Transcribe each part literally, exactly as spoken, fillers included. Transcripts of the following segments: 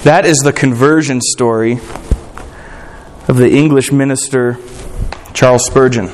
That is the conversion story of the English minister Charles Spurgeon.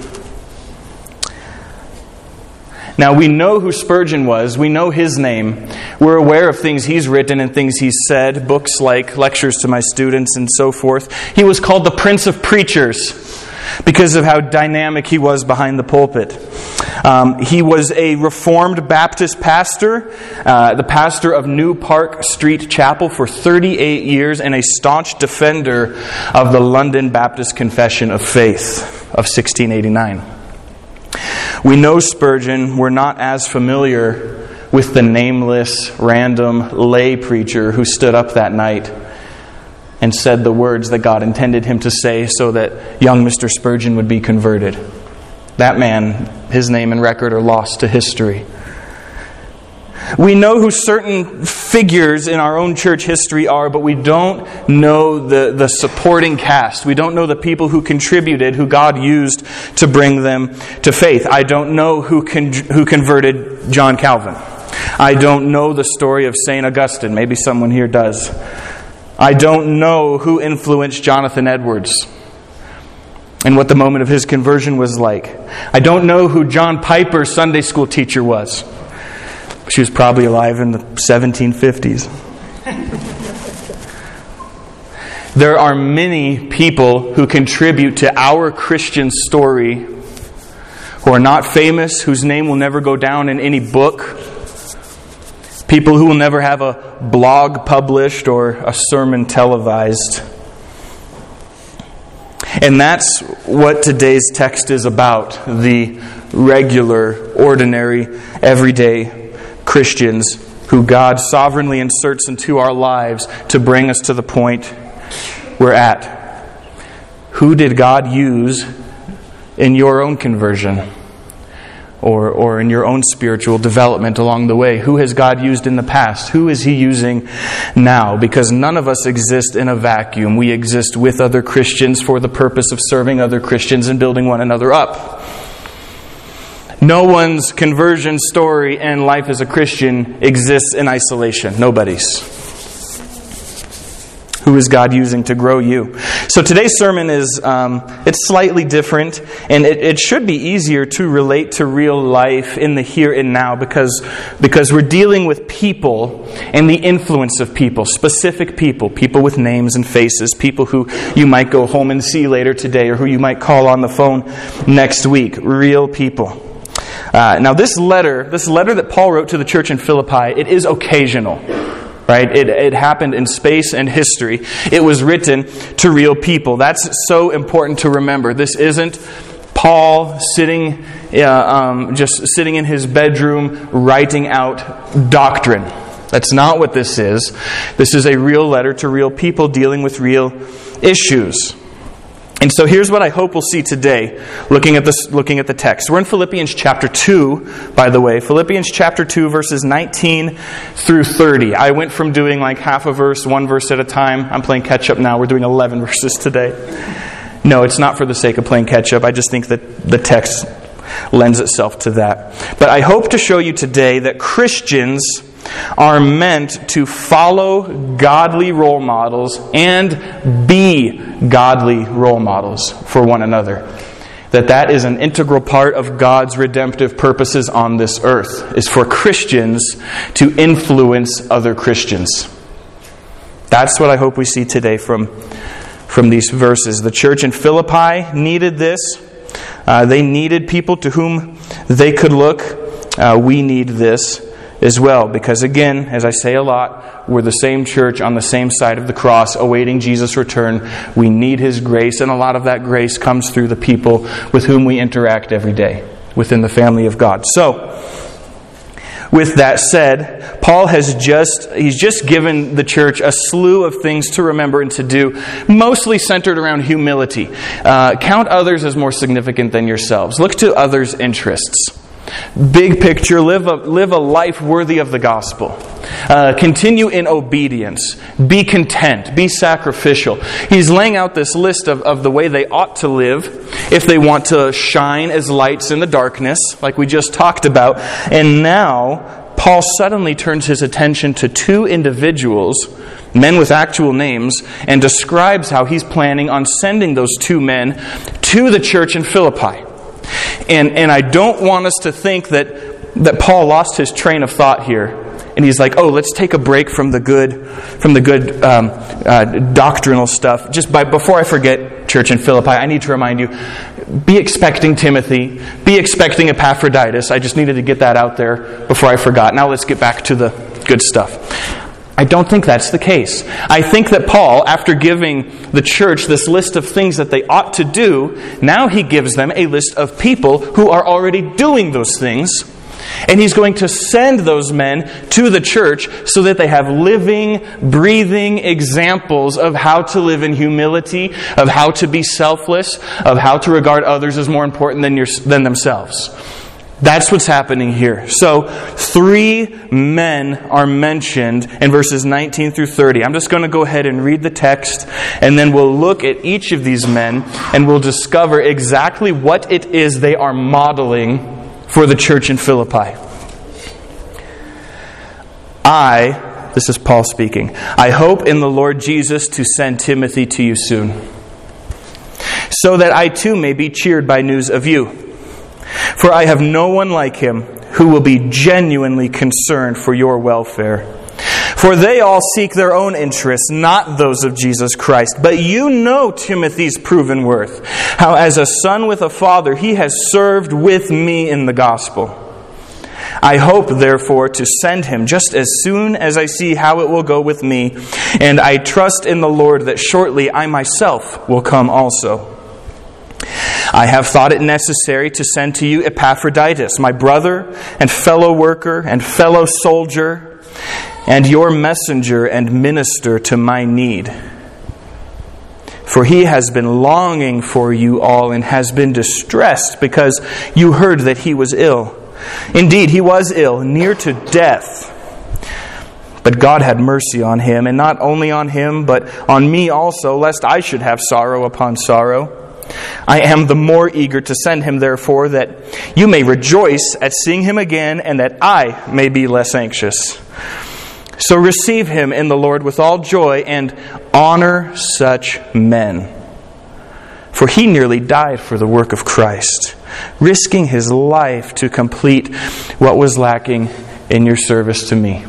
Now, we know who Spurgeon was. We know his name. We're aware of things he's written and things he's said, books like Lectures to My Students and so forth. He was called the Prince of Preachers because of how dynamic he was behind the pulpit. Um, he was a Reformed Baptist pastor, uh, the pastor of New Park Street Chapel for thirty-eight years, and a staunch defender of the London Baptist Confession of Faith of sixteen eighty-nine. We know Spurgeon. We're not as familiar with the nameless, random lay preacher who stood up that night and said the words that God intended him to say so that young Mister Spurgeon would be converted. That man, his name and record are lost to history. We know who certain figures in our own church history are, but we don't know the, the supporting cast. We don't know the people who contributed, who God used to bring them to faith. I don't know who con- who converted John Calvin. I don't know the story of Saint Augustine. Maybe someone here does. I don't know who influenced Jonathan Edwards and what the moment of his conversion was like. I don't know who John Piper's Sunday school teacher was. She was probably alive in the seventeen fifties. There are many people who contribute to our Christian story who are not famous, whose name will never go down in any book. People who will never have a blog published or a sermon televised. And that's what today's text is about. The regular, ordinary, everyday Christians who God sovereignly inserts into our lives to bring us to the point we're at. Who did God use in your own conversion? Or, or in your own spiritual development along the way? Who has God used in the past? Who is He using now? Because none of us exist in a vacuum. We exist with other Christians for the purpose of serving other Christians and building one another up. No one's conversion story and life as a Christian exists in isolation. Nobody's. Who is God using to grow you? So today's sermon is, um, it's slightly different, and it, it should be easier to relate to real life in the here and now because, because we're dealing with people and the influence of people, specific people, people with names and faces, people who you might go home and see later today or who you might call on the phone next week. Real people. Uh, now this letter, this letter that Paul wrote to the church in Philippi, it is occasional. Right? It, it happened in space and history. It was written to real people. That's so important to remember. This isn't Paul sitting, uh, um, just sitting in his bedroom writing out doctrine. That's not what this is. This is a real letter to real people dealing with real issues. And so here's what I hope we'll see today, looking at this, looking at the text. We're in Philippians chapter two, by the way. Philippians chapter two, verses nineteen through thirty. I went from doing like half a verse, one verse at a time. I'm playing catch up now. We're doing eleven verses today. No, it's not for the sake of playing catch up. I just think that the text lends itself to that. But I hope to show you today that Christians are meant to follow godly role models and be godly role models for one another. That that is an integral part of God's redemptive purposes on this earth, is for Christians to influence other Christians. That's what I hope we see today from, from these verses. The church in Philippi needed this. Uh, they needed people to whom they could look. Uh, we need this as well, because again, as I say a lot, we're the same church on the same side of the cross awaiting Jesus' return. We need His grace, and a lot of that grace comes through the people with whom we interact every day within the family of God. So, with that said, Paul has just, he's just given the church a slew of things to remember and to do, mostly centered around humility. Uh, count others as more significant than yourselves. Look to others' interests. Big picture, live a, live a life worthy of the gospel. Uh, continue in obedience. Be content. Be sacrificial. He's laying out this list of, of the way they ought to live if they want to shine as lights in the darkness, like we just talked about. And now, Paul suddenly turns his attention to two individuals, men with actual names, and describes how he's planning on sending those two men to the church in Philippi. And and I don't want us to think that, that Paul lost his train of thought here. And he's like, oh, let's take a break from the good, from the good um, uh, doctrinal stuff. Just by before I forget, church in Philippi, I need to remind you, be expecting Timothy, be expecting Epaphroditus. I just needed to get that out there before I forgot. Now let's get back to the good stuff. I don't think that's the case. I think that Paul, after giving the church this list of things that they ought to do, now he gives them a list of people who are already doing those things. And he's going to send those men to the church so that they have living, breathing examples of how to live in humility, of how to be selfless, of how to regard others as more important than, your, than themselves. That's what's happening here. So, three men are mentioned in verses nineteen through thirty. I'm just going to go ahead and read the text, and then we'll look at each of these men, and we'll discover exactly what it is they are modeling for the church in Philippi. I, this is Paul speaking, I hope in the Lord Jesus to send Timothy to you soon, so that I too may be cheered by news of you. For I have no one like him who will be genuinely concerned for your welfare. For they all seek their own interests, not those of Jesus Christ. But you know Timothy's proven worth, how as a son with a father he has served with me in the gospel. I hope, therefore, to send him just as soon as I see how it will go with me, and I trust in the Lord that shortly I myself will come also. I have thought it necessary to send to you Epaphroditus, my brother and fellow worker and fellow soldier, and your messenger and minister to my need. For he has been longing for you all and has been distressed because you heard that he was ill. Indeed, he was ill, near to death. But God had mercy on him, and not only on him, but on me also, lest I should have sorrow upon sorrow. I am the more eager to send him, therefore, that you may rejoice at seeing him again, and that I may be less anxious. So receive him in the Lord with all joy, and honor such men. For he nearly died for the work of Christ, risking his life to complete what was lacking in your service to me.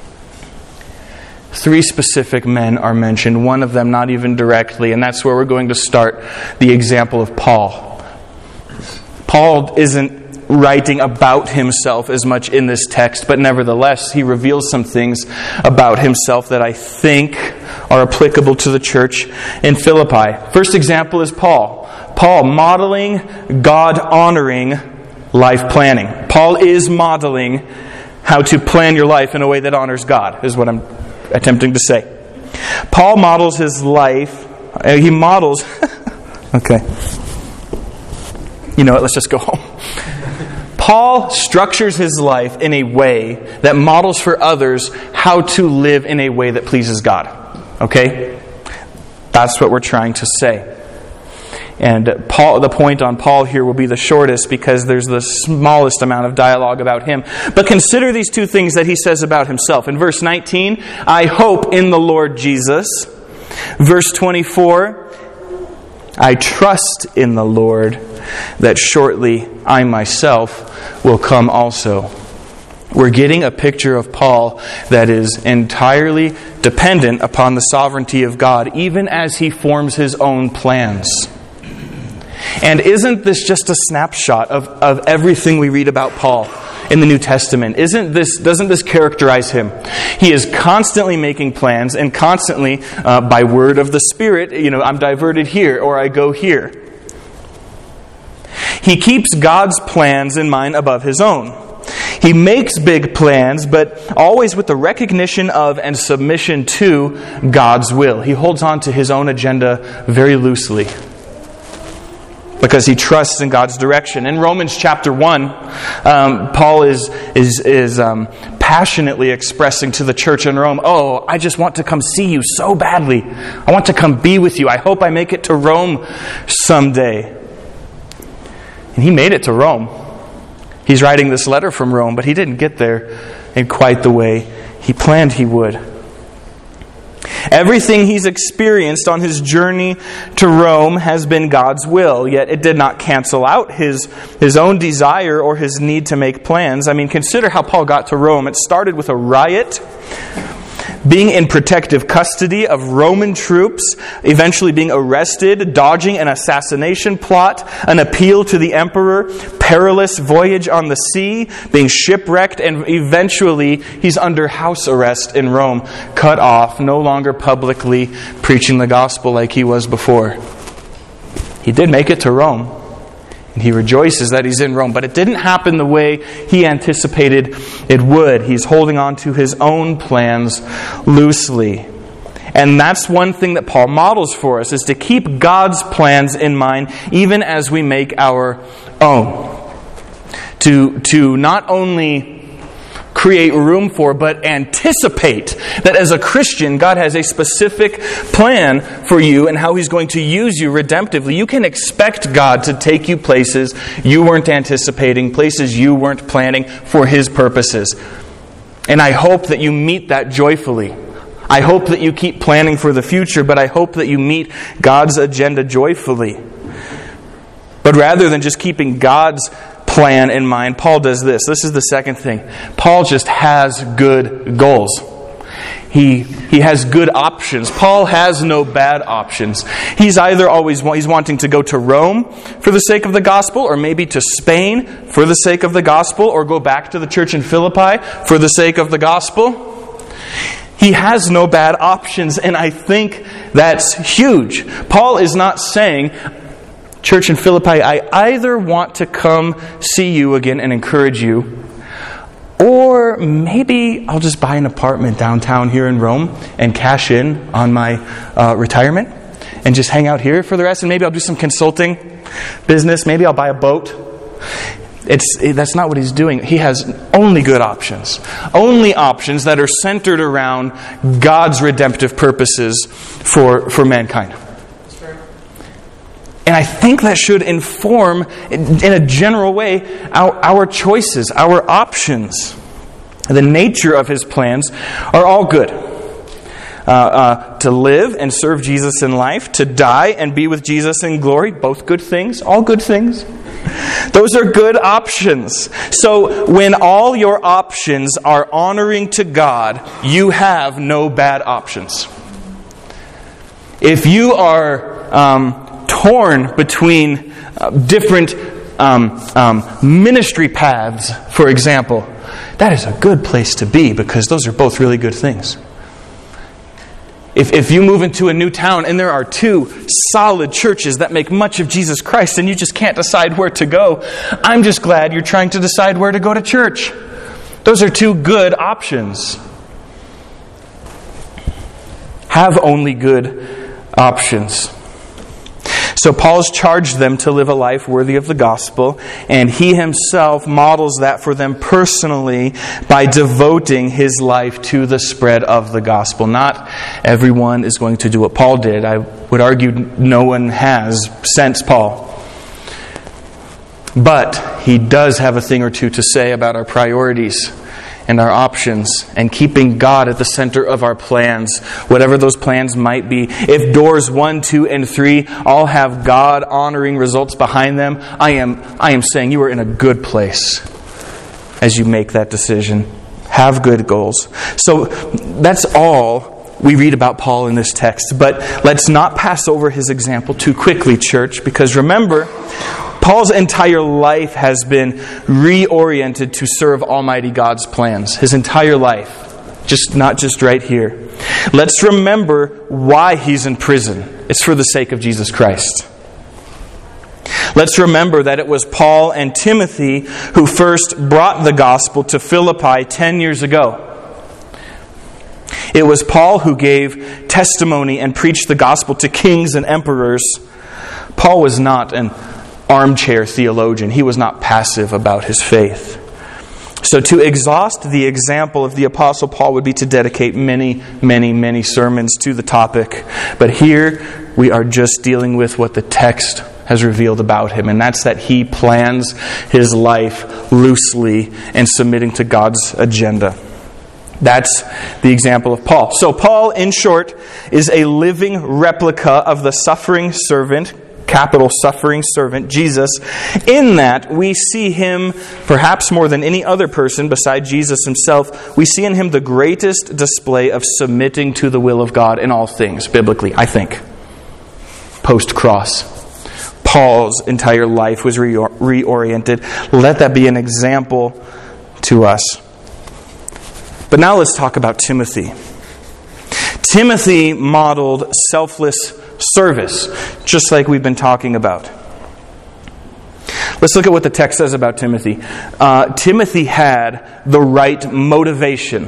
Three specific men are mentioned, one of them not even directly, and that's where we're going to start the example of Paul. Paul isn't writing about himself as much in this text, but nevertheless, he reveals some things about himself that I think are applicable to the church in Philippi. First example is Paul. Paul modeling God-honoring life planning. Paul is modeling how to plan your life in a way that honors God, is what I'm attempting to say. Paul models his life, uh, he models, okay, you know what, let's just go home. Paul structures his life in a way that models for others how to live in a way that pleases God. Okay? That's what we're trying to say. And Paul, the point on Paul here will be the shortest because there's the smallest amount of dialogue about him. But consider these two things that he says about himself. In verse nineteen, I hope in the Lord Jesus. Verse twenty-four, I trust in the Lord that shortly I myself will come also. We're getting a picture of Paul that is entirely dependent upon the sovereignty of God, even as he forms his own plans. And isn't this just a snapshot of, of everything we read about Paul in the New Testament? Isn't this, doesn't this characterize him? He is constantly making plans and constantly, uh, by word of the Spirit, you know, I'm diverted here or I go here. He keeps God's plans in mind above his own. He makes big plans, but always with the recognition of and submission to God's will. He holds on to his own agenda very loosely, because he trusts in God's direction. In Romans chapter one, um, Paul is is is um, passionately expressing to the church in Rome, oh, I just want to come see you so badly. I want to come be with you. I hope I make it to Rome someday. And he made it to Rome. He's writing this letter from Rome, but he didn't get there in quite the way he planned he would. Everything he's experienced on his journey to Rome has been God's will, yet it did not cancel out his, his own desire or his need to make plans. I mean, consider how Paul got to Rome. It started with a riot, being in protective custody of Roman troops, eventually being arrested, dodging an assassination plot, an appeal to the emperor, perilous voyage on the sea, being shipwrecked, and eventually he's under house arrest in Rome, cut off, no longer publicly preaching the gospel like he was before. He did make it to Rome. And he rejoices that he's in Rome. But it didn't happen the way he anticipated it would. He's holding on to his own plans loosely. And that's one thing that Paul models for us, is to keep God's plans in mind even as we make our own. To, to not only create room for, but anticipate that as a Christian, God has a specific plan for you and how He's going to use you redemptively. You can expect God to take you places you weren't anticipating, places you weren't planning for His purposes. And I hope that you meet that joyfully. I hope that you keep planning for the future, but I hope that you meet God's agenda joyfully. But rather than just keeping God's plan in mind, Paul does this. This is the second thing. Paul just has good goals. He he has good options. Paul has no bad options. He's either always he's wanting to go to Rome for the sake of the gospel, or maybe to Spain for the sake of the gospel, or go back to the church in Philippi for the sake of the gospel. He has no bad options, and I think that's huge. Paul is not saying, Church in Philippi, I either want to come see you again and encourage you, or maybe I'll just buy an apartment downtown here in Rome and cash in on my uh, retirement and just hang out here for the rest, and maybe I'll do some consulting business, maybe I'll buy a boat. It's that's not what he's doing. He has only good options. Only options that are centered around God's redemptive purposes for, for mankind. And I think that should inform, in a general way, our, our choices, our options. The nature of His plans are all good. Uh, uh, to live and serve Jesus in life, to die and be with Jesus in glory, both good things, all good things. Those are good options. So when all your options are honoring to God, you have no bad options. If you are um, torn between uh, different um, um, ministry paths, for example, that is a good place to be, because those are both really good things. If if you move into a new town and there are two solid churches that make much of Jesus Christ and you just can't decide where to go, I'm just glad you're trying to decide where to go to church. Those are two good options. Have only good options. So Paul's charged them to live a life worthy of the gospel, and he himself models that for them personally by devoting his life to the spread of the gospel. Not everyone is going to do what Paul did. I would argue no one has since Paul. But he does have a thing or two to say about our priorities and our options, and keeping God at the center of our plans, whatever those plans might be. If doors one, two, and three all have God-honoring results behind them, I am I am saying you are in a good place as you make that decision. Have good goals. So that's all we read about Paul in this text. But let's not pass over his example too quickly, church, because remember, Paul's entire life has been reoriented to serve Almighty God's plans. His entire life. Just not just right here. Let's remember why he's in prison. It's for the sake of Jesus Christ. Let's remember that it was Paul and Timothy who first brought the gospel to Philippi ten years ago. It was Paul who gave testimony and preached the gospel to kings and emperors. Paul was not an armchair theologian. He was not passive about his faith. So to exhaust the example of the Apostle Paul would be to dedicate many, many, many sermons to the topic. But here we are just dealing with what the text has revealed about him, and that's that he plans his life loosely and submitting to God's agenda. That's the example of Paul. So Paul, in short, is a living replica of the suffering servant, capital suffering servant, Jesus, in that we see him, perhaps more than any other person beside Jesus himself, we see in him the greatest display of submitting to the will of God in all things, biblically, I think. Post-cross. Paul's entire life was re- reoriented. Let that be an example to us. But now let's talk about Timothy. Timothy modeled selfless service, just like we've been talking about. Let's look at what the text says about Timothy. Uh, Timothy had the right motivation.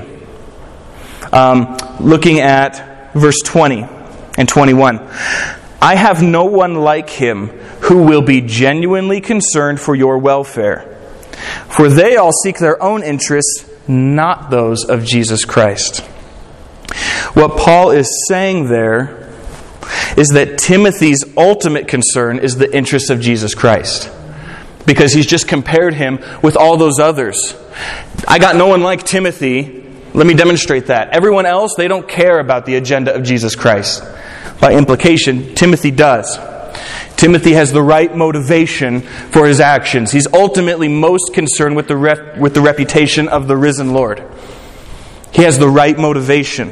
Um, looking at verse twenty and twenty-one. I have no one like him who will be genuinely concerned for your welfare. For they all seek their own interests, not those of Jesus Christ. What Paul is saying there is that Timothy's ultimate concern is the interest of Jesus Christ. Because he's just compared him with all those others. I got no one like Timothy. Let me demonstrate that. Everyone else, they don't care about the agenda of Jesus Christ. By implication, Timothy does. Timothy has the right motivation for his actions. He's ultimately most concerned with the rep- with the reputation of the risen Lord. He has the right motivation.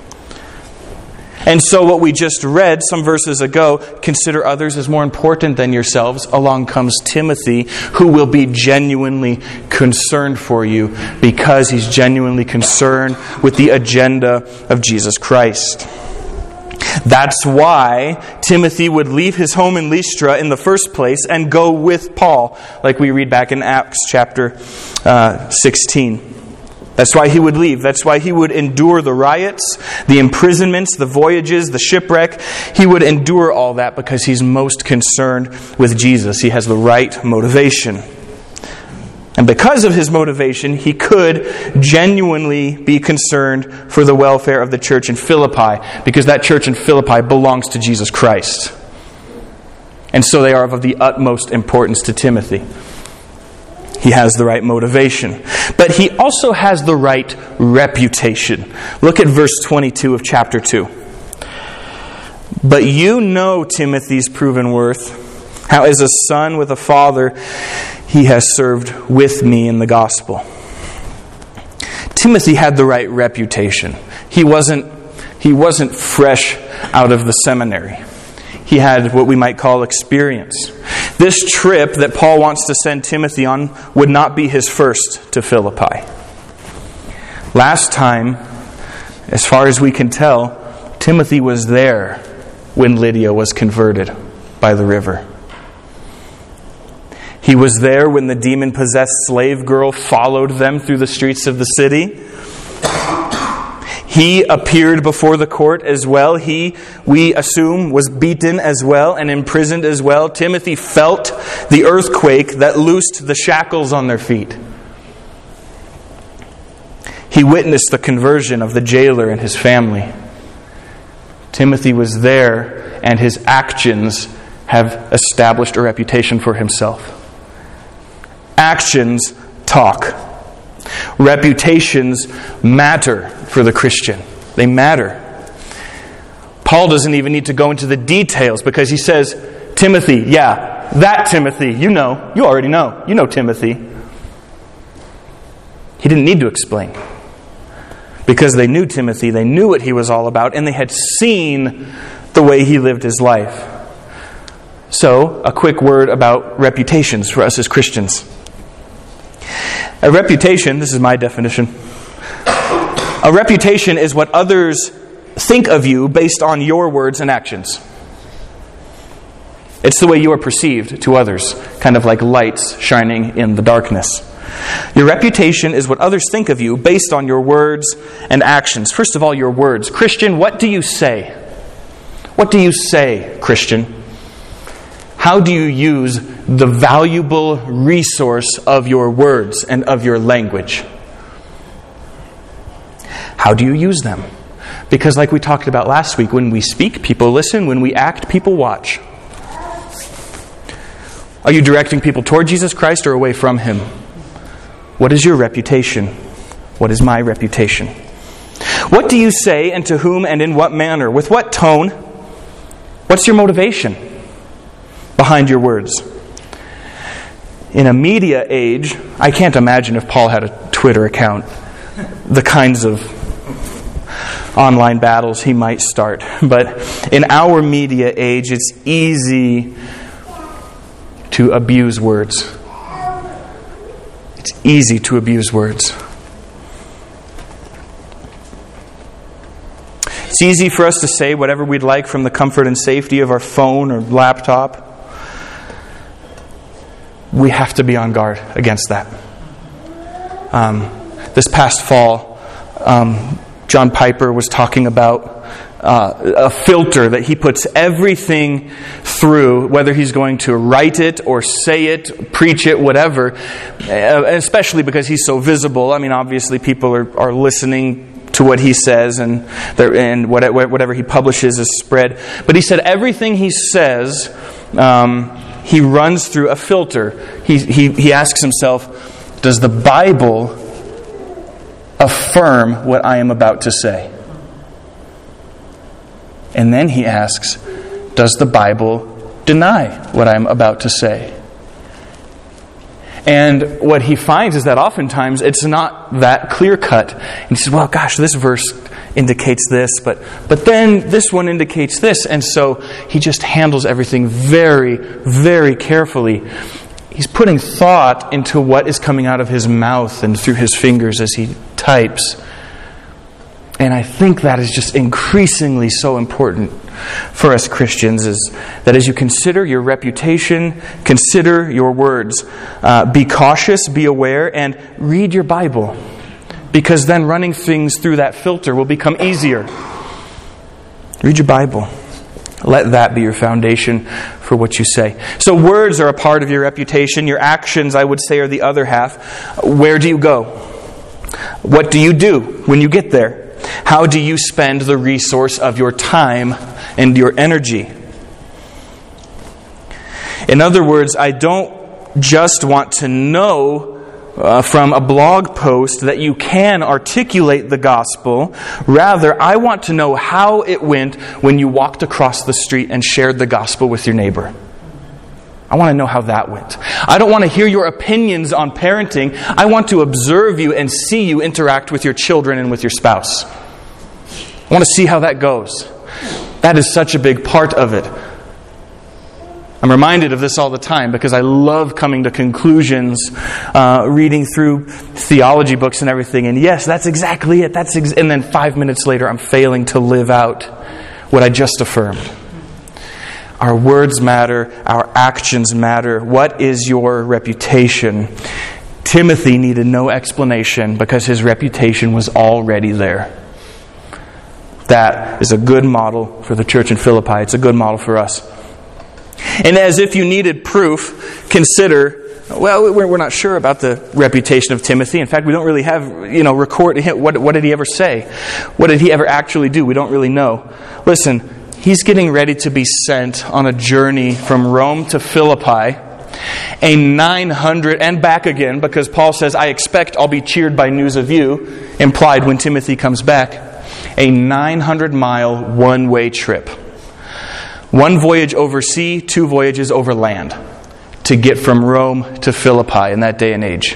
And so what we just read some verses ago, consider others as more important than yourselves. Along comes Timothy, who will be genuinely concerned for you because he's genuinely concerned with the agenda of Jesus Christ. That's why Timothy would leave his home in Lystra in the first place and go with Paul, like we read back in Acts chapter uh, sixteen. That's why he would leave. That's why he would endure the riots, the imprisonments, the voyages, the shipwreck. He would endure all that because he's most concerned with Jesus. He has the right motivation. And because of his motivation, he could genuinely be concerned for the welfare of the church in Philippi, because that church in Philippi belongs to Jesus Christ. And so they are of the utmost importance to Timothy. He has the right motivation. But he also has the right reputation. Look at verse twenty-two of chapter two. But you know Timothy's proven worth, how as a son with a father he has served with me in the gospel. Timothy had the right reputation. He wasn't, he wasn't fresh out of the seminary. He had what we might call experience. This trip that Paul wants to send Timothy on would not be his first to Philippi. Last time, as far as we can tell, Timothy was there when Lydia was converted by the river. He was there when the demon-possessed slave girl followed them through the streets of the city. He appeared before the court as well. He, we assume, was beaten as well and imprisoned as well. Timothy felt the earthquake that loosed the shackles on their feet. He witnessed the conversion of the jailer and his family. Timothy was there, and his actions have established a reputation for himself. Actions talk. Reputations matter for the Christian. They matter. Paul doesn't even need to go into the details because he says, Timothy, yeah, that Timothy, you know, you already know. You know Timothy. He didn't need to explain. Because they knew Timothy, they knew what he was all about, and they had seen the way he lived his life. So, a quick word about reputations for us as Christians. A reputation, this is my definition. A reputation is what others think of you based on your words and actions. It's the way you are perceived to others, kind of like lights shining in the darkness. Your reputation is what others think of you based on your words and actions. First of all, your words. Christian, what do you say? What do you say, Christian? How do you use the valuable resource of your words and of your language? How do you use them? Because like we talked about last week, when we speak, people listen. When we act, people watch. Are you directing people toward Jesus Christ or away from Him? What is your reputation? What is my reputation? What do you say, and to whom, and in what manner? With what tone? What's your motivation behind your words? In a media age, I can't imagine if Paul had a Twitter account, the kinds of online battles he might start. But in our media age, it's easy to abuse words. It's easy to abuse words. It's easy for us to say whatever we'd like from the comfort and safety of our phone or laptop. We have to be on guard against that. Um, this past fall, um, John Piper was talking about uh, a filter that he puts everything through, whether he's going to write it or say it, preach it, whatever, especially because he's so visible. I mean, obviously people are, are listening to what he says, and and whatever he publishes is spread. But he said everything he says, um, he runs through a filter. He, he, he asks himself, does the Bible affirm what I am about to say? And then he asks, does the Bible deny what I am about to say? And what he finds is that oftentimes it's not that clear-cut. And he says, well, gosh, this verse indicates this, but but then this one indicates this. And so he just handles everything very, very carefully. He's putting thought into what is coming out of his mouth and through his fingers as he types. And I think that is just increasingly so important for us Christians, is that as you consider your reputation, consider your words, uh, be cautious, be aware, and read your Bible. Because then running things through that filter will become easier. Read your Bible. Let that be your foundation for what you say. So words are a part of your reputation. Your actions, I would say, are the other half. Where do you go? What do you do when you get there? How do you spend the resource of your time and your energy? In other words, I don't just want to know Uh, from a blog post that you can articulate the gospel. Rather, I want to know how it went when you walked across the street and shared the gospel with your neighbor. I want to know how that went. I don't want to hear your opinions on parenting. I want to observe you and see you interact with your children and with your spouse. I want to see how that goes. That is such a big part of it. I'm reminded of this all the time because I love coming to conclusions, uh, reading through theology books and everything. And yes, that's exactly it. That's ex- and then five minutes later, I'm failing to live out what I just affirmed. Our words matter. Our actions matter. What is your reputation? Timothy needed no explanation because his reputation was already there. That is a good model for the church in Philippi. It's a good model for us. And as if you needed proof, consider, well, we're not sure about the reputation of Timothy. In fact, we don't really have, you know, record what, what did he ever say? What did he ever actually do? We don't really know. Listen, he's getting ready to be sent on a journey from Rome to Philippi, a nine hundred, and back again, because Paul says, I expect I'll be cheered by news of you, implied when Timothy comes back, a nine hundred mile one-way trip. One voyage over sea, two voyages over land to get from Rome to Philippi in that day and age.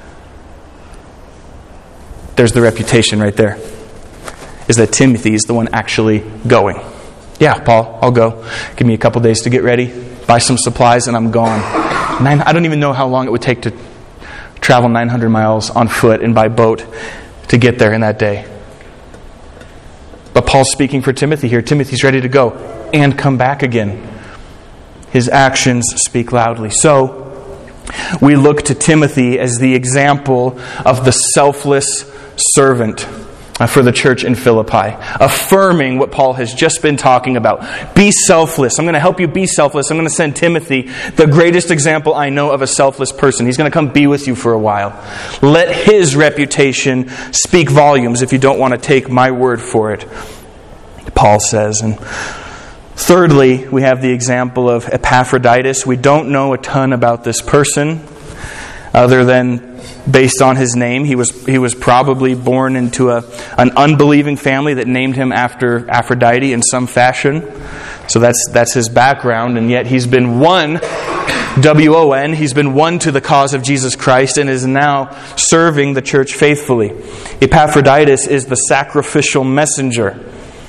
There's the reputation right there. Is that Timothy is the one actually going. Yeah, Paul, I'll go. Give me a couple days to get ready, buy some supplies, and I'm gone. Nine, I don't even know how long it would take to travel nine hundred miles on foot and by boat to get there in that day. But Paul's speaking for Timothy here. Timothy's ready to go and come back again. His actions speak loudly. So, we look to Timothy as the example of the selfless servant for the church in Philippi, affirming what Paul has just been talking about. Be selfless. I'm going to help you be selfless. I'm going to send Timothy, the greatest example I know of a selfless person. He's going to come be with you for a while. Let his reputation speak volumes if you don't want to take my word for it, Paul says. And Thirdly, we have the example of Epaphroditus. We don't know a ton about this person other than based on his name. He was he was probably born into a an unbelieving family that named him after Aphrodite in some fashion. So that's that's his background, and yet he's been won, W O N, he's been won to the cause of Jesus Christ and is now serving the church faithfully. Epaphroditus is the sacrificial messenger.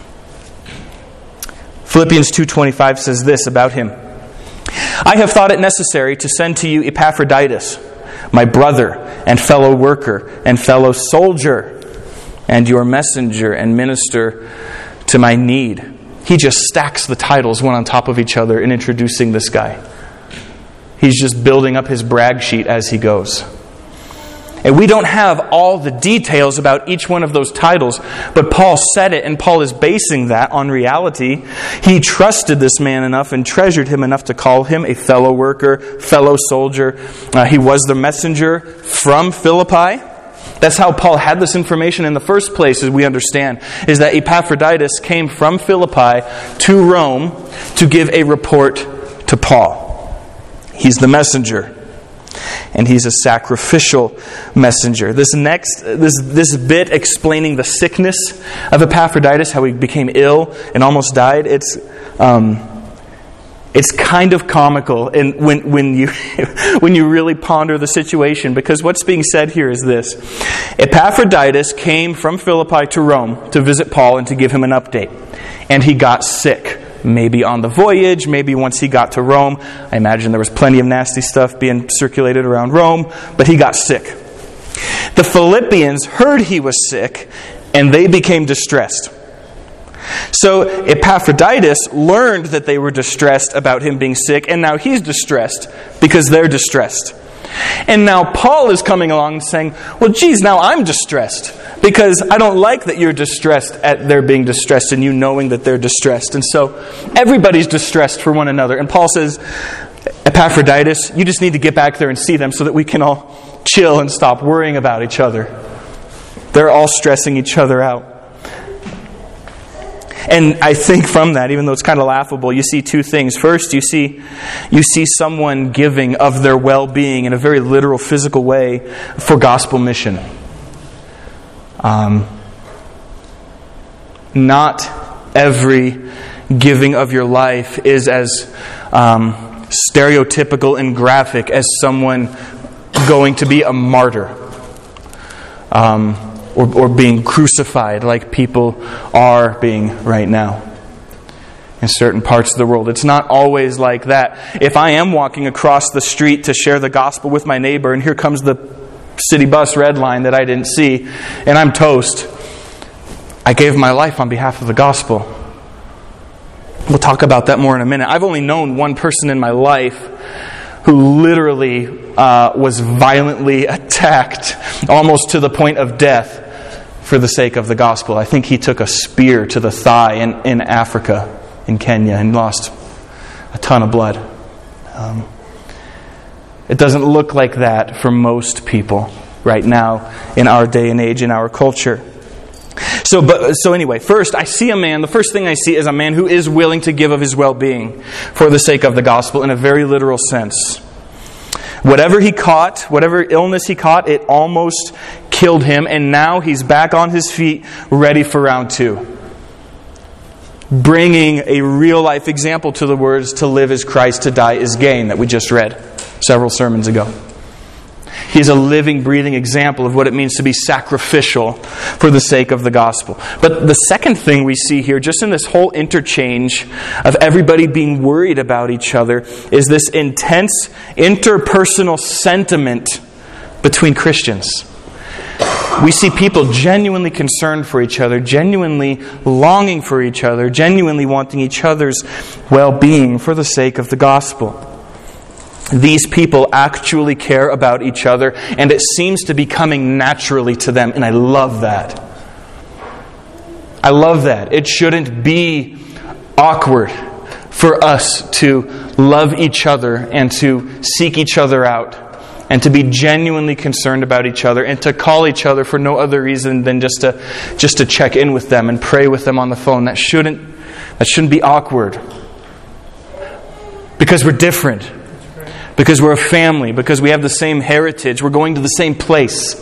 Philippians two twenty-five says this about him. I have thought it necessary to send to you Epaphroditus, my brother and fellow worker and fellow soldier, and your messenger and minister to my need. He just stacks the titles one on top of each other in introducing this guy. He's just building up his brag sheet as he goes. And we don't have all the details about each one of those titles, but Paul said it, and Paul is basing that on reality. He trusted this man enough and treasured him enough to call him a fellow worker, fellow soldier. Uh, he was the messenger from Philippi. That's how Paul had this information in the first place, as we understand, is that Epaphroditus came from Philippi to Rome to give a report to Paul. He's the messenger. And he's a sacrificial messenger. This next, this this bit explaining the sickness of Epaphroditus, how he became ill and almost died, it's um, it's kind of comical in, when when you when you really ponder the situation, because what's being said here is this: Epaphroditus came from Philippi to Rome to visit Paul and to give him an update, and he got sick. Maybe on the voyage, maybe once he got to Rome. I imagine there was plenty of nasty stuff being circulated around Rome, but he got sick. The Philippians heard he was sick, and they became distressed. So Epaphroditus learned that they were distressed about him being sick, and now he's distressed because they're distressed. And now Paul is coming along and saying, well, geez, now I'm distressed because I don't like that you're distressed at their being distressed and you knowing that they're distressed. And so everybody's distressed for one another. And Paul says, Epaphroditus, you just need to get back there and see them so that we can all chill and stop worrying about each other. They're all stressing each other out. And I think from that, even though it's kind of laughable, you see two things. First, you see you see someone giving of their well-being in a very literal, physical way for gospel mission. Um, not every giving of your life is as um, stereotypical and graphic as someone going to be a martyr. Um Or, or being crucified like people are being right now in certain parts of the world. It's not always like that. If I am walking across the street to share the gospel with my neighbor, and here comes the city bus red line that I didn't see, and I'm toast, I gave my life on behalf of the gospel. We'll talk about that more in a minute. I've only known one person in my life who literally uh, was violently attacked, almost to the point of death, for the sake of the gospel. I think he took a spear to the thigh in, in Africa, in Kenya, and lost a ton of blood. Um, it doesn't look like that for most people right now in our day and age, in our culture. So, but, so anyway, first I see a man, the first thing I see is a man who is willing to give of his well-being for the sake of the gospel in a very literal sense. Whatever he caught, whatever illness he caught, it almost killed him, and now he's back on his feet, ready for round two. Bringing a real-life example to the words, to live is Christ, to die is gain, that we just read several sermons ago. He's a living, breathing example of what it means to be sacrificial for the sake of the gospel. But the second thing we see here, just in this whole interchange of everybody being worried about each other, is this intense interpersonal sentiment between Christians. We see people genuinely concerned for each other, genuinely longing for each other, genuinely wanting each other's well-being for the sake of the gospel. These people actually care about each other, and it seems to be coming naturally to them, and I love that. I love that. It shouldn't be awkward for us to love each other and to seek each other out and to be genuinely concerned about each other and to call each other for no other reason than just to just to check in with them and pray with them on the phone. That shouldn't that shouldn't be awkward. Because we're different. Because we're a family. Because we have the same heritage. We're going to the same place.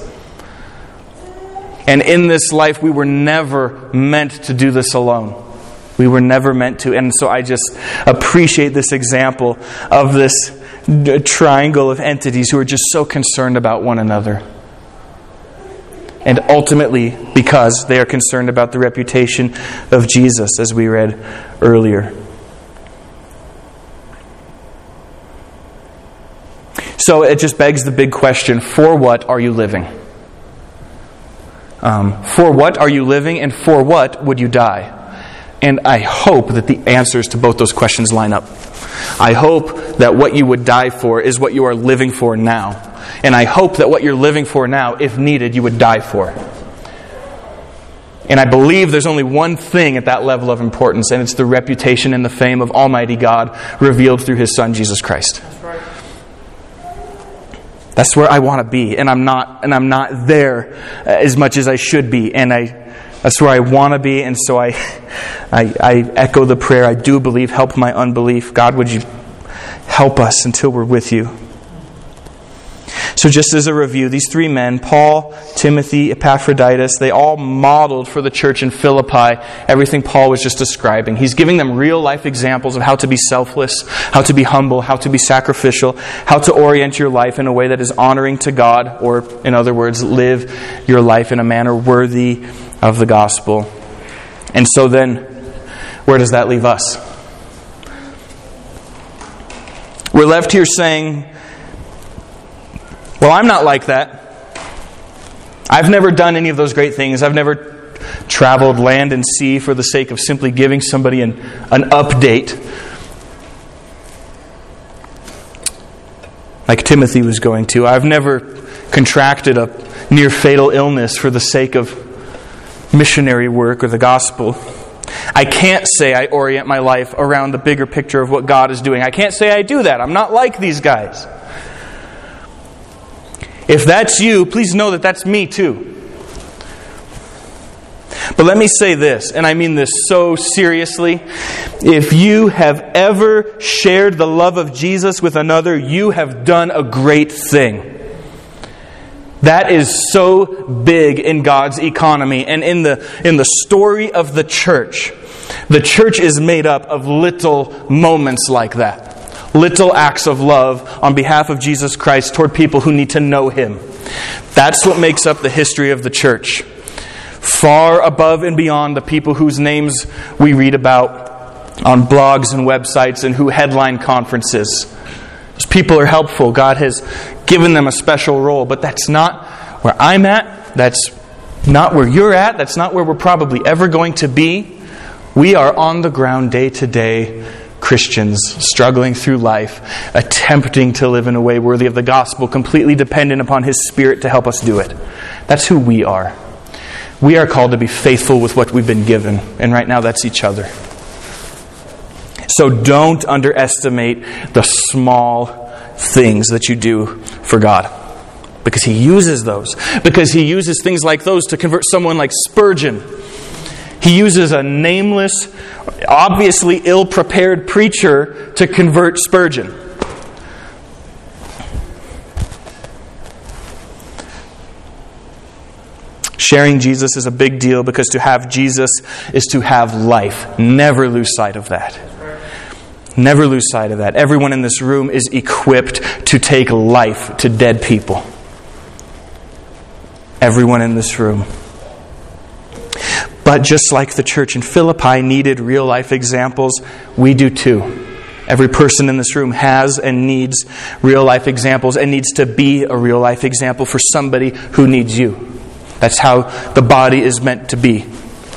And in this life, we were never meant to do this alone. We were never meant to. And so I just appreciate this example of this triangle of entities who are just so concerned about one another. And ultimately, because they are concerned about the reputation of Jesus, as we read earlier. So it just begs the big question, for what are you living? Um, for what are you living, and for what would you die? And I hope that the answers to both those questions line up. I hope that what you would die for is what you are living for now. And I hope that what you're living for now, if needed, you would die for. And I believe there's only one thing at that level of importance, and it's the reputation and the fame of Almighty God revealed through His Son, Jesus Christ. That's right. That's where I want to be, and I'm not, and I'm not there as much as I should be, and I. That's where I want to be, and so I, I, I echo the prayer. I do believe. Help my unbelief, God. Would you help us until we're with you? So, just as a review, these three men, Paul, Timothy, Epaphroditus, they all modeled for the church in Philippi everything Paul was just describing. He's giving them real life examples of how to be selfless, how to be humble, how to be sacrificial, how to orient your life in a way that is honoring to God, or in other words, live your life in a manner worthy of the gospel. And so then, where does that leave us? We're left here saying, well, I'm not like that. I've never done any of those great things. I've never traveled land and sea for the sake of simply giving somebody an, an update, like Timothy was going to. I've never contracted a near fatal illness for the sake of missionary work or the gospel. I can't say I orient my life around the bigger picture of what God is doing. I can't say I do that. I'm not like these guys. If that's you, please know that that's me too. But let me say this, and I mean this so seriously. If you have ever shared the love of Jesus with another, you have done a great thing. That is so big in God's economy. And in the in the story of the church, the church is made up of little moments like that. Little acts of love on behalf of Jesus Christ toward people who need to know Him. That's what makes up the history of the church. Far above and beyond the people whose names we read about on blogs and websites and who headline conferences. Those people are helpful. God has given them a special role, but that's not where I'm at. That's not where you're at. That's not where we're probably ever going to be. We are on the ground day to day Christians, struggling through life, attempting to live in a way worthy of the gospel, completely dependent upon His Spirit to help us do it. That's who we are. We are called to be faithful with what we've been given, and right now that's each other. So don't underestimate the small things that you do for God, because He uses those. Because He uses things like those to convert someone like Spurgeon. He uses a nameless, obviously ill-prepared preacher to convert Spurgeon. Sharing Jesus is a big deal because to have Jesus is to have life. Never lose sight of that. Never lose sight of that. Everyone in this room is equipped to take life to dead people. Everyone in this room. But just like the church in Philippi needed real-life examples, we do too. Every person in this room has and needs real-life examples and needs to be a real-life example for somebody who needs you. That's how the body is meant to be.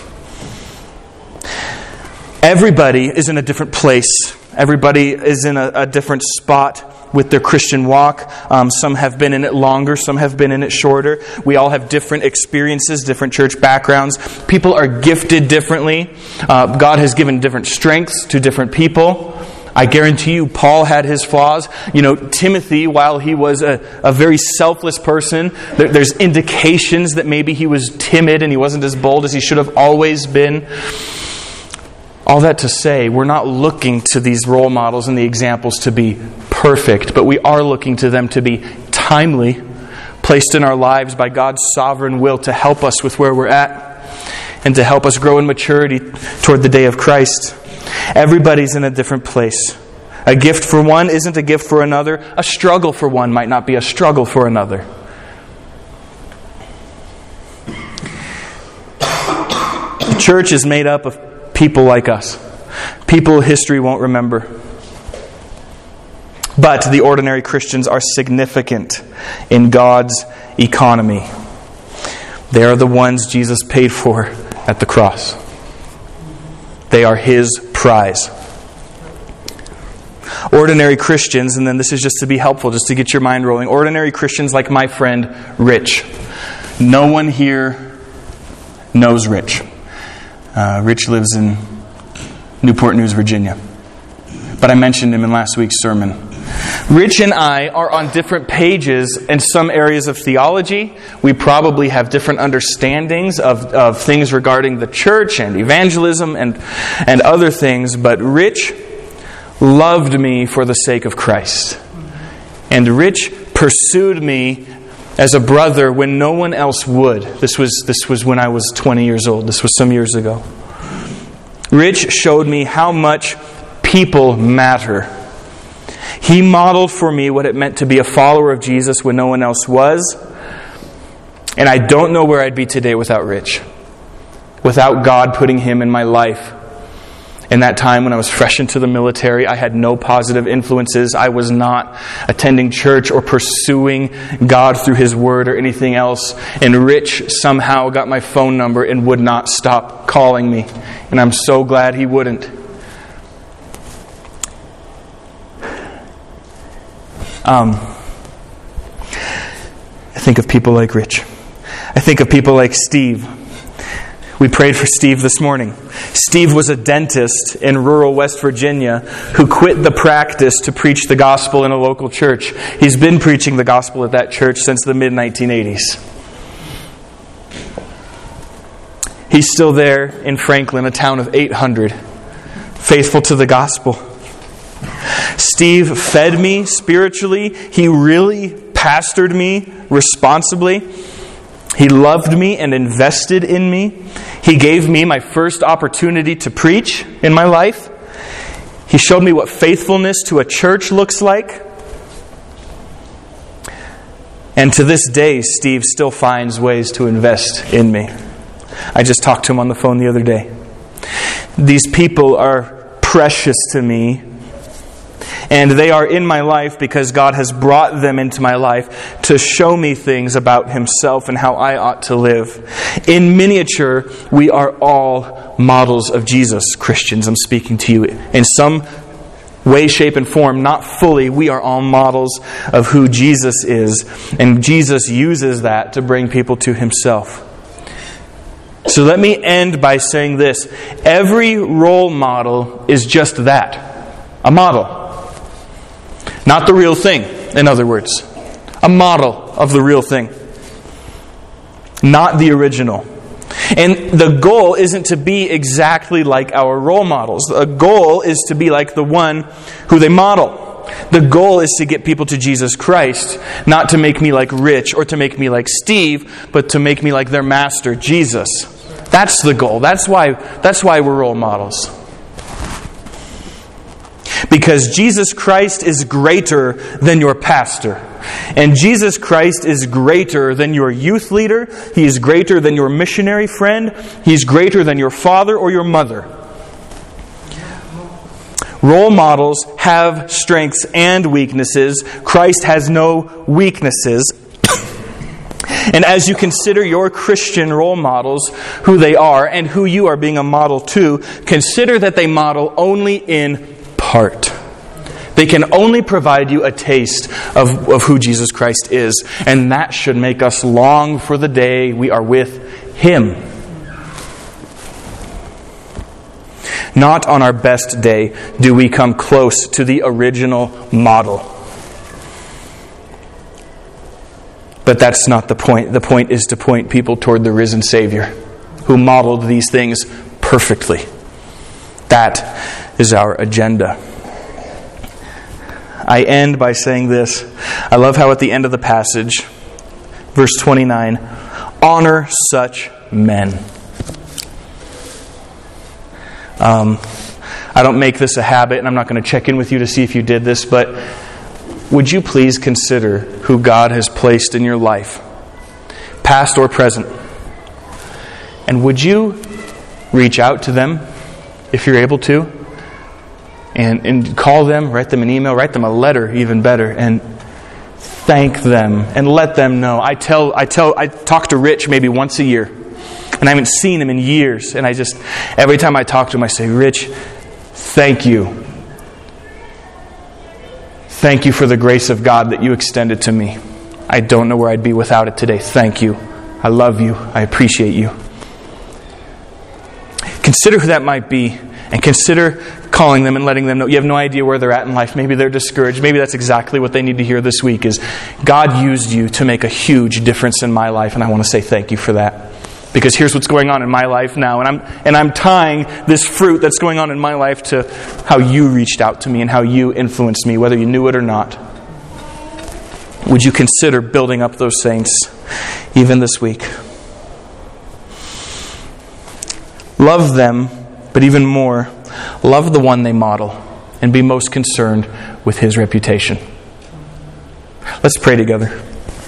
Everybody is in a different place. Everybody is in a, a different spot with their Christian walk. Um, some have been in it longer, some have been in it shorter. We all have different experiences, different church backgrounds. People are gifted differently. Uh, God has given different strengths to different people. I guarantee you, Paul had his flaws. You know, Timothy, while he was a, a very selfless person, there, there's indications that maybe he was timid and he wasn't as bold as he should have always been. All that to say, we're not looking to these role models and the examples to be perfect, but we are looking to them to be timely, placed in our lives by God's sovereign will to help us with where we're at and to help us grow in maturity toward the day of Christ. Everybody's in a different place. A gift for one isn't a gift for another. A struggle for one might not be a struggle for another. The church is made up of people like us. People history won't remember. But the ordinary Christians are significant in God's economy. They are the ones Jesus paid for at the cross. They are His prize. Ordinary Christians, and then this is just to be helpful, just to get your mind rolling. Ordinary Christians like my friend Rich. No one here knows Rich. Uh, Rich lives in Newport News, Virginia. But I mentioned him in last week's sermon. Rich and I are on different pages in some areas of theology. We probably have different understandings of, of things regarding the church and evangelism and, and other things. But Rich loved me for the sake of Christ. And Rich pursued me as a brother when no one else would. This was, this was when I was twenty years old. This was some years ago. Rich showed me how much people matter. He modeled for me what it meant to be a follower of Jesus when no one else was. And I don't know where I'd be today without Rich. Without God putting him in my life. In that time when I was fresh into the military, I had no positive influences. I was not attending church or pursuing God through His Word or anything else. And Rich somehow got my phone number and would not stop calling me. And I'm so glad he wouldn't. Um, I think of people like Rich. I think of people like Steve. We prayed for Steve this morning. Steve was a dentist in rural West Virginia who quit the practice to preach the gospel in a local church. He's been preaching the gospel at that church since the mid nineteen eighties. He's still there in Franklin, a town of eight hundred, faithful to the gospel. Steve fed me spiritually. He really pastored me responsibly. He loved me and invested in me. He gave me my first opportunity to preach in my life. He showed me what faithfulness to a church looks like. And to this day, Steve still finds ways to invest in me. I just talked to him on the phone the other day. These people are precious to me. And they are in my life because God has brought them into my life to show me things about Himself and how I ought to live. In miniature, we are all models of Jesus, Christians. I'm speaking to you in some way, shape, and form. Not fully. We are all models of who Jesus is. And Jesus uses that to bring people to Himself. So let me end by saying this. Every role model is just that. A model. Not the real thing, in other words. A model of the real thing. Not the original. And the goal isn't to be exactly like our role models. The goal is to be like the one who they model. The goal is to get people to Jesus Christ, not to make me like Rich or to make me like Steve, but to make me like their master, Jesus. That's the goal. That's why, that's why we're role models. Because Jesus Christ is greater than your pastor. And Jesus Christ is greater than your youth leader. He is greater than your missionary friend. He's greater than your father or your mother. Role models have strengths and weaknesses. Christ has no weaknesses. And as you consider your Christian role models, who they are and who you are being a model to, consider that they model only in part. They can only provide you a taste of, of who Jesus Christ is. And that should make us long for the day we are with Him. Not on our best day do we come close to the original model. But that's not the point. The point is to point people toward the risen Savior who modeled these things perfectly. That is our agenda. I end by saying this. I love how at the end of the passage, verse twenty-nine, honor such men. Um, I don't make this a habit, and I'm not going to check in with you to see if you did this, but would you please consider who God has placed in your life, past or present? And would you reach out to them if you're able to? And, and call them, write them an email, write them a letter, even better, and thank them and let them know. I tell, I tell, I talk to Rich maybe once a year, and I haven't seen him in years. And I just, every time I talk to him, I say, Rich, thank you. Thank you for the grace of God that you extended to me. I don't know where I'd be without it today. Thank you. I love you. I appreciate you. Consider who that might be, and consider calling them and letting them know. You have no idea where they're at in life. Maybe they're discouraged. Maybe that's exactly what they need to hear this week is, God used you to make a huge difference in my life, and I want to say thank you for that. Because here's what's going on in my life now, and I'm and I'm tying this fruit that's going on in my life to how you reached out to me and how you influenced me, whether you knew it or not. Would you consider building up those saints even this week? Love them, but even more, love the one they model and be most concerned with his reputation. Let's pray together.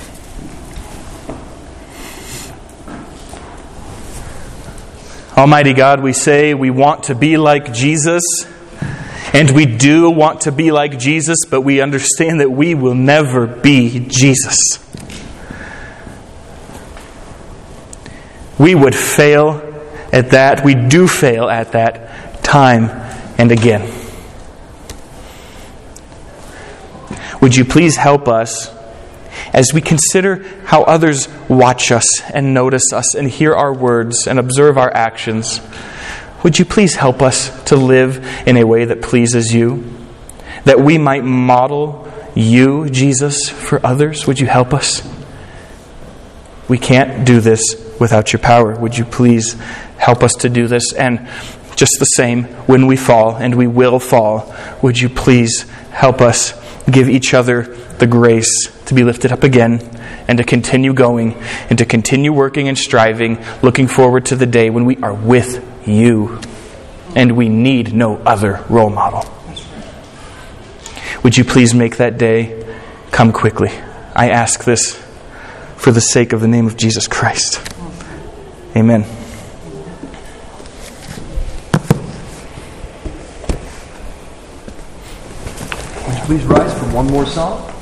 Almighty God, we say we want to be like Jesus, and we do want to be like Jesus, but we understand that we will never be Jesus. We would fail at that. We do fail at that time and again. Would you please help us as we consider how others watch us and notice us and hear our words and observe our actions? Would you please help us to live in a way that pleases you, that we might model you, Jesus, for others? Would you help us? We can't do this without your power. Would you please help us to do this? And just the same, when we fall, and we will fall, would you please help us give each other the grace to be lifted up again and to continue going and to continue working and striving, looking forward to the day when we are with you and we need no other role model. Would you please make that day come quickly? I ask this for the sake of the name of Jesus Christ. Amen. Please rise for one more song.